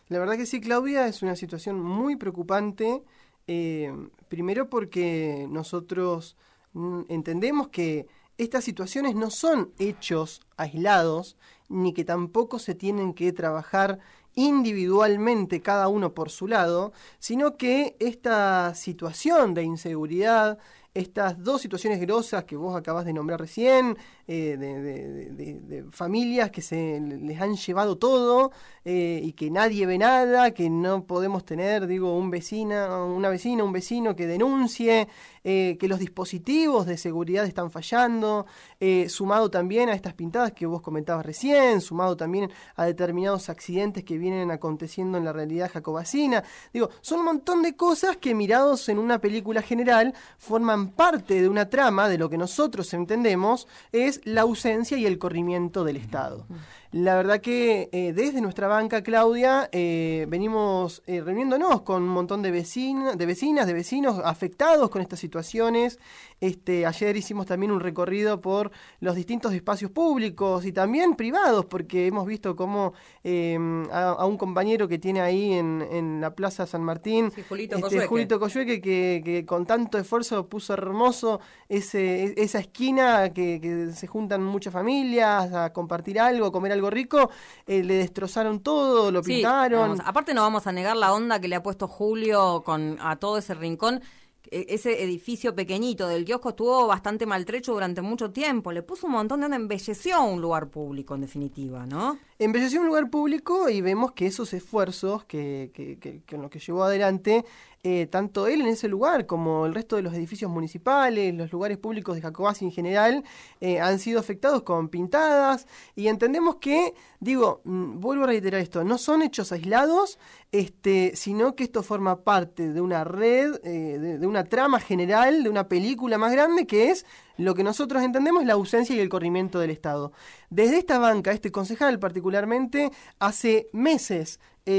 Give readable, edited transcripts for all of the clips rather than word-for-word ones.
La verdad que sí, Claudia, es una situación muy preocupante, primero porque nosotros entendemos que estas situaciones no son hechos aislados, ni que tampoco se tienen que trabajar individualmente cada uno por su lado, sino que esta situación de inseguridad, estas dos situaciones grosas que vos acabas de nombrar recién, de familias que se les han llevado todo y que nadie ve nada, que no podemos tener, una vecina, un vecino que denuncie, que los dispositivos de seguridad están fallando, sumado también a estas pintadas que vos comentabas recién, sumado también a determinados accidentes que vienen aconteciendo en la realidad jacobacina. Son un montón de cosas que mirados en una película general forman parte de una trama de lo que nosotros entendemos es la ausencia y el corrimiento del Estado. La verdad que desde nuestra banca, Claudia, venimos reuniéndonos con un montón de vecinas, de vecinos afectados con estas situaciones. Ayer hicimos también un recorrido por los distintos espacios públicos y también privados, porque hemos visto cómo a un compañero que tiene ahí en la Plaza San Martín, sí, Julito Coyhueque, que con tanto esfuerzo puso hermoso esa esquina que se juntan muchas familias a compartir algo, a comer algo rico, le destrozaron todo, lo pintaron. Aparte no vamos a negar la onda que le ha puesto Julio a todo ese rincón. Ese edificio pequeñito del kiosco estuvo bastante maltrecho durante mucho tiempo. Le puso un montón de onda, embelleció un lugar público, en definitiva, ¿no? Embelleció un lugar público y vemos que esos esfuerzos que en lo que llevó adelante, tanto él en ese lugar como el resto de los edificios municipales, los lugares públicos de Jacobací en general, han sido afectados con pintadas y entendemos que, vuelvo a reiterar esto, no son hechos aislados, sino que esto forma parte de una red, de una trama general, de una película más grande que es lo que nosotros entendemos la ausencia y el corrimiento del Estado. Desde esta banca, este concejal particularmente, hace meses,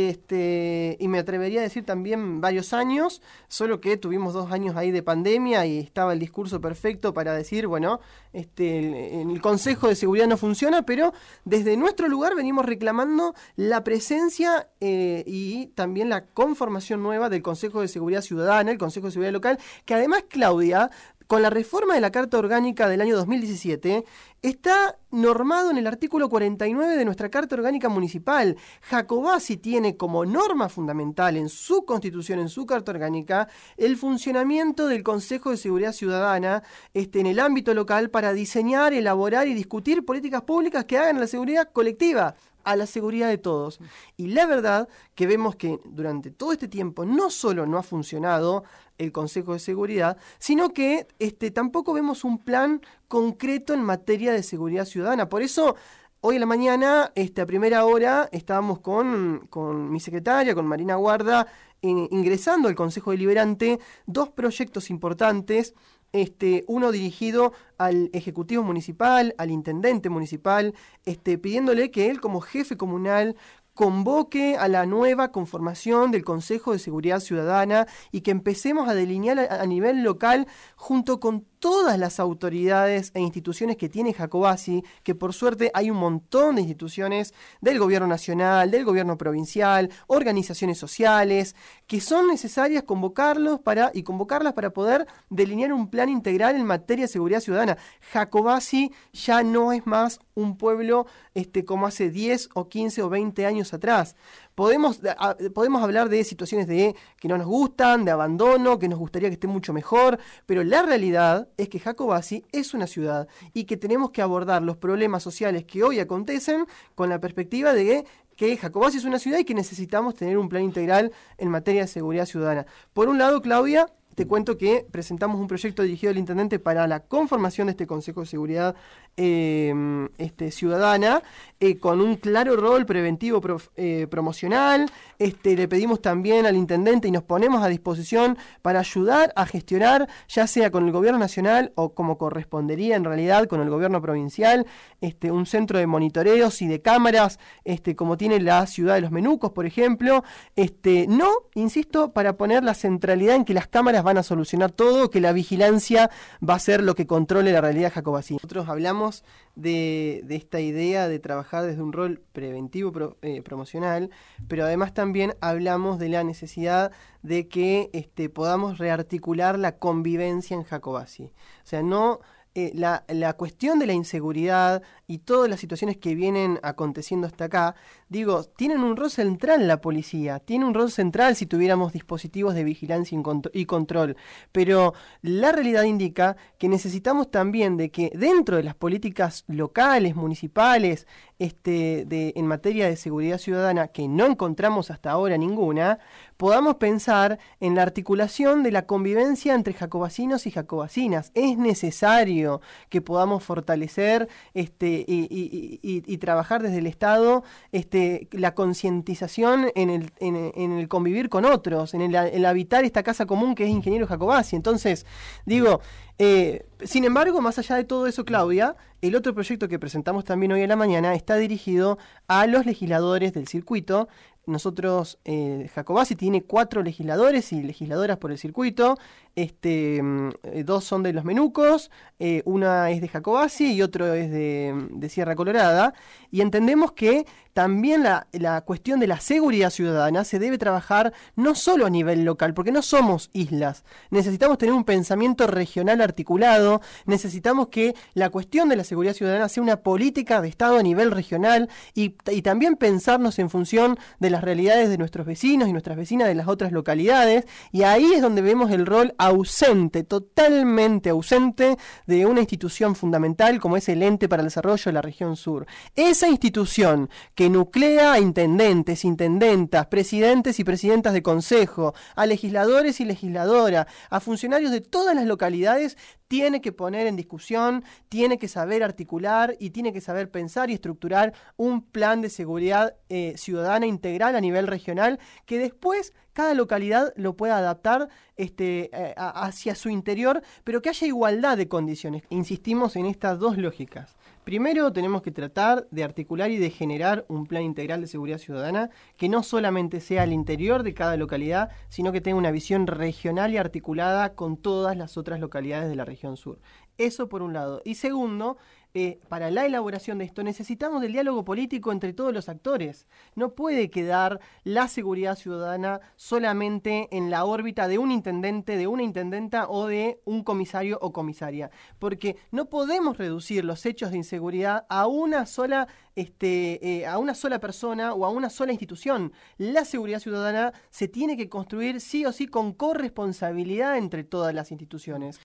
y me atrevería a decir también varios años, solo que tuvimos 2 años ahí de pandemia y estaba el discurso perfecto para decir, el Consejo de Seguridad no funciona, pero desde nuestro lugar venimos reclamando la presencia y también la conformación nueva del Consejo de Seguridad Ciudadana, el Consejo de Seguridad Local, que además, Claudia, con la reforma de la Carta Orgánica del año 2017, está normado en el artículo 49 de nuestra Carta Orgánica Municipal. Jacobací tiene como norma fundamental en su Constitución, en su Carta Orgánica, el funcionamiento del Consejo de Seguridad Ciudadana en el ámbito local para diseñar, elaborar y discutir políticas públicas que hagan a la seguridad colectiva, a la seguridad de todos. Y la verdad que vemos que durante todo este tiempo no solo no ha funcionado el Consejo de Seguridad, sino que tampoco vemos un plan concreto en materia de seguridad ciudadana. Por eso, hoy en la mañana, a primera hora, estábamos con mi secretaria, con Marina Guarda, ingresando al Consejo Deliberante 2 proyectos importantes. Uno dirigido al Ejecutivo Municipal, al Intendente Municipal, pidiéndole que él como jefe comunal convoque a la nueva conformación del Consejo de Seguridad Ciudadana y que empecemos a delinear a nivel local junto con todas las autoridades e instituciones que tiene Jacobací, que por suerte hay un montón de instituciones del gobierno nacional, del gobierno provincial, organizaciones sociales, que son necesarias convocarlas para poder delinear un plan integral en materia de seguridad ciudadana. Jacobací ya no es más un pueblo como hace 10 o 15 o 20 años atrás. Podemos hablar de situaciones que no nos gustan, de abandono, que nos gustaría que esté mucho mejor, pero la realidad es que Jacobací es una ciudad y que tenemos que abordar los problemas sociales que hoy acontecen con la perspectiva de que Jacobací es una ciudad y que necesitamos tener un plan integral en materia de seguridad ciudadana. Por un lado, Claudia, te cuento que presentamos un proyecto dirigido al intendente para la conformación de este Consejo de Seguridad Ciudadana, con un claro rol preventivo promocional. Le pedimos también al intendente y nos ponemos a disposición para ayudar a gestionar, ya sea con el gobierno nacional o como correspondería en realidad con el gobierno provincial, un centro de monitoreos y de cámaras, como tiene la ciudad de Los Menucos, por ejemplo. No, insisto, para poner la centralidad en que las cámaras van a solucionar todo, que la vigilancia va a ser lo que controle la realidad jacobacina. Nosotros hablamos de esta idea de trabajar desde un rol preventivo promocional, pero además también hablamos de la necesidad de que podamos rearticular la convivencia en Jacobací. O sea, no... la cuestión de la inseguridad y todas las situaciones que vienen aconteciendo hasta acá, digo, tienen un rol central la policía, tiene un rol central si tuviéramos dispositivos de vigilancia y control, pero la realidad indica que necesitamos también de que dentro de las políticas locales, municipales, en materia de seguridad ciudadana, que no encontramos hasta ahora ninguna, podamos pensar en la articulación de la convivencia entre jacobacinos y jacobacinas. Es necesario que podamos fortalecer y trabajar desde el Estado la concientización en el convivir con otros, en el habitar esta casa común que es Ingeniero Jacobací. Entonces, digo, sin embargo, más allá de todo eso, Claudia, el otro proyecto que presentamos también hoy a la mañana está dirigido a los legisladores del circuito. Nosotros, Jacobací tiene 4 legisladores y legisladoras por el circuito, 2 son de Los Menucos, una es de Jacobací y otro es de Sierra Colorada, y entendemos que también la cuestión de la seguridad ciudadana se debe trabajar no solo a nivel local, porque no somos islas, necesitamos tener un pensamiento regional articulado, necesitamos que la cuestión de la seguridad ciudadana sea una política de Estado a nivel regional y también pensarnos en función de las realidades de nuestros vecinos y nuestras vecinas de las otras localidades, y ahí es donde vemos el rol ausente, totalmente ausente de una institución fundamental como es el Ente para el Desarrollo de la Región Sur. Esa institución que nuclea a intendentes, intendentas, presidentes y presidentas de consejo, a legisladores y legisladoras, a funcionarios de todas las localidades, tiene que poner en discusión, tiene que saber articular y tiene que saber pensar y estructurar un plan de seguridad ciudadana integral a nivel regional que después cada localidad lo pueda adaptar hacia su interior, pero que haya igualdad de condiciones. Insistimos en estas 2 lógicas. Primero, tenemos que tratar de articular y de generar un plan integral de seguridad ciudadana que no solamente sea al interior de cada localidad, sino que tenga una visión regional y articulada con todas las otras localidades de la región sur. Eso por un lado. Y segundo, para la elaboración de esto necesitamos del diálogo político entre todos los actores. No puede quedar la seguridad ciudadana solamente en la órbita de un intendente, de una intendenta o de un comisario o comisaria, porque no podemos reducir los hechos de inseguridad a una sola persona o a una sola institución. La seguridad ciudadana se tiene que construir sí o sí con corresponsabilidad entre todas las instituciones.